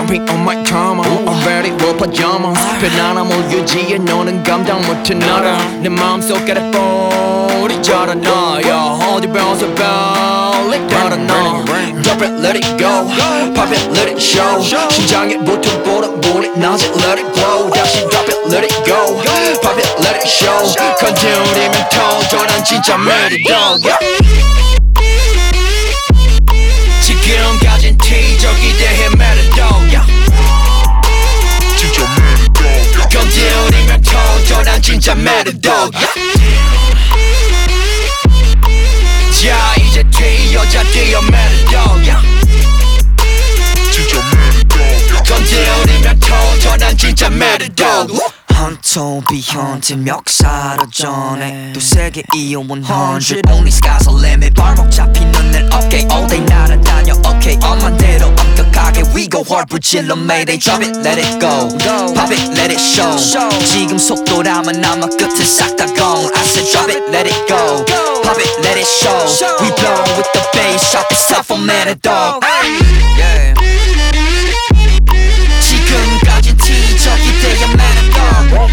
Jumping on my karma I'm ready for pajamas 편안함을 유지해 너는 감당 못해 나를 내 마음속 아래 볼이 자라나 어디 배워서 빨리 달아나 Drop it, let it go Pop it, let it show 심장에 붙은 보릿보릿 낮에 let it glow 다시 drop it, let it go Pop it, let it show 건드리면 터져 난 진짜 mad dog 지금까진 티적이 대해 mad dog 진짜 mad dog 건드리면 터져 난 진짜 mad dog 자 이제 튀어자 뛰어 mad dog 진짜 mad dog 건드리면 터져 난 진짜 mad dog 헌터 비현재 멱살어 전해 또 세게 이어 100 Only sky's the limit 발목 잡히는 날 okay all day 날아다녀 okay 엄만 대로 엄격하게 we go hard 불질러 mayday drop it let it go pop it let it show 지금 속도라면 아마 끝은 싹 다 gone I said drop it let it go pop it let it show we blow with the bass shot this tough for man dog yeah 지금까진 티적이 돼야 man dog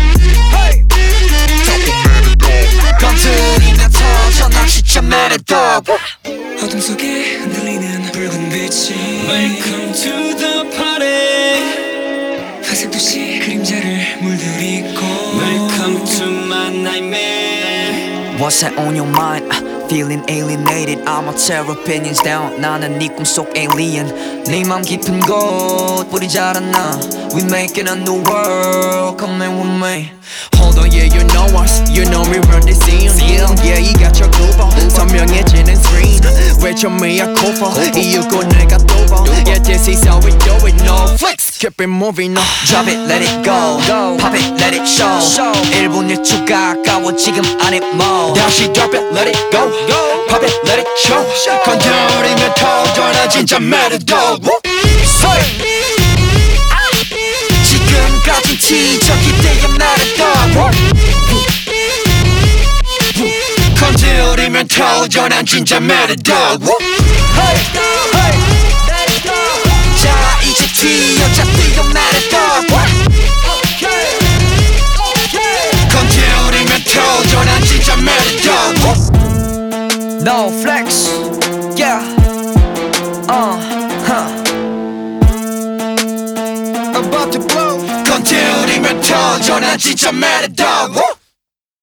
건드리면 터져 난 진짜 mad dog 어둠 속에 흔들리는 붉은 빛이 Welcome to the party 회색 도시 그림자를 물들이고 Welcome to my nightmare What's that on your mind? Feeling alienated I'ma tear opinions down 나는 네 꿈속 alien 네 맘 깊은 곳 뿌리 자랐나 We making a new world Come in with me Hold on, yeah, you know us You know we run the scene Yeah, you got your groove on 선명해지는 screen 외쳐 Mia Khalifa 이유고 내가 또 봐 Yeah, this is how we do it No flex, keep it moving on Drop it, let it go Pop it, let it show 1분 1초가 아까워 지금 안에 뭐 다시 drop it, let it go Pop it, let it show 건드리면 터져 난 진짜 mad dog 지금까진 티적이 돼야 mad dog 건드리면 터져 난 진짜 mad dog 자 이제 튀어자 뛰어 mad dog 건드리면 터져 난 진짜 mad dog No flex Yeah About to blow 건드리면 터져 난 진짜 mad dog